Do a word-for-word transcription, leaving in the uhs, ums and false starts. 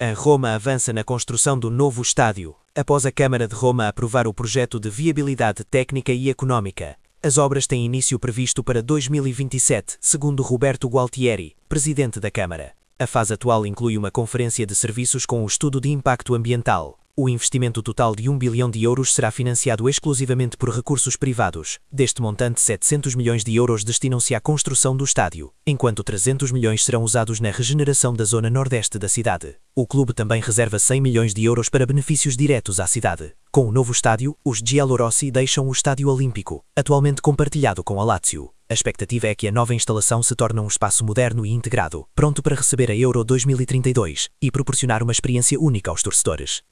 A Roma avança na construção do novo estádio. Após a Câmara de Roma aprovar o projeto de viabilidade técnica e económica, as obras têm início previsto para dois mil e vinte e sete, segundo Roberto Gualtieri, presidente da Câmara. A fase atual inclui uma conferência de serviços com o estudo de impacto ambiental. O investimento total de um bilhão de euros será financiado exclusivamente por recursos privados. Deste montante, setecentos milhões de euros destinam-se à construção do estádio, enquanto trezentos milhões serão usados na regeneração da zona nordeste da cidade. O clube também reserva cem milhões de euros para benefícios diretos à cidade. Com o novo estádio, os Giallorossi deixam o Estádio Olímpico, atualmente compartilhado com a Lazio. A expectativa é que a nova instalação se torne um espaço moderno e integrado, pronto para receber a Euro dois mil e trinta e dois e proporcionar uma experiência única aos torcedores.